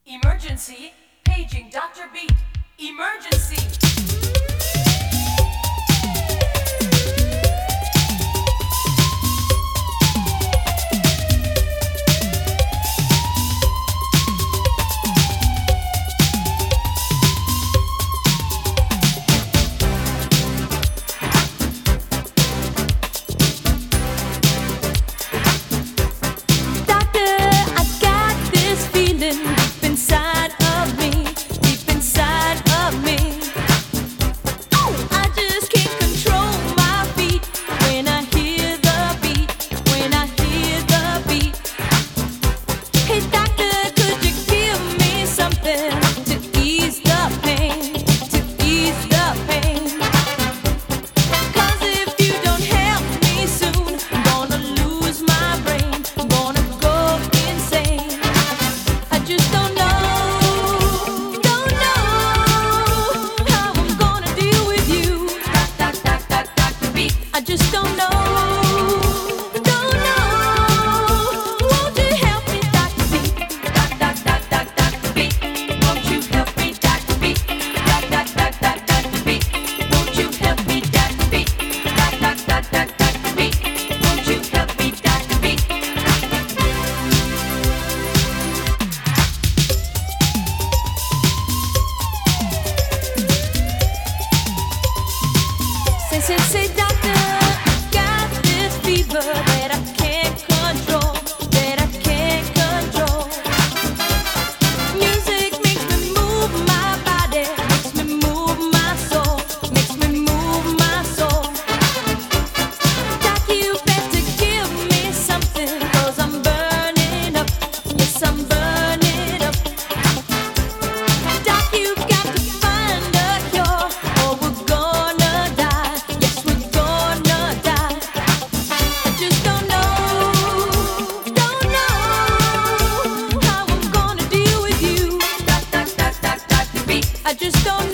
Emergency, paging Dr. Beat. Emergency. Say, doctor, got this fever that I can't control, that I can't control. Music makes me move my body, makes me move my soul, makes me move my soul. Doc, you better give me something, 'cause I'm burning up, yes, I'm burning up. Doc, you got to find a cure, or we're gonna die. I just don't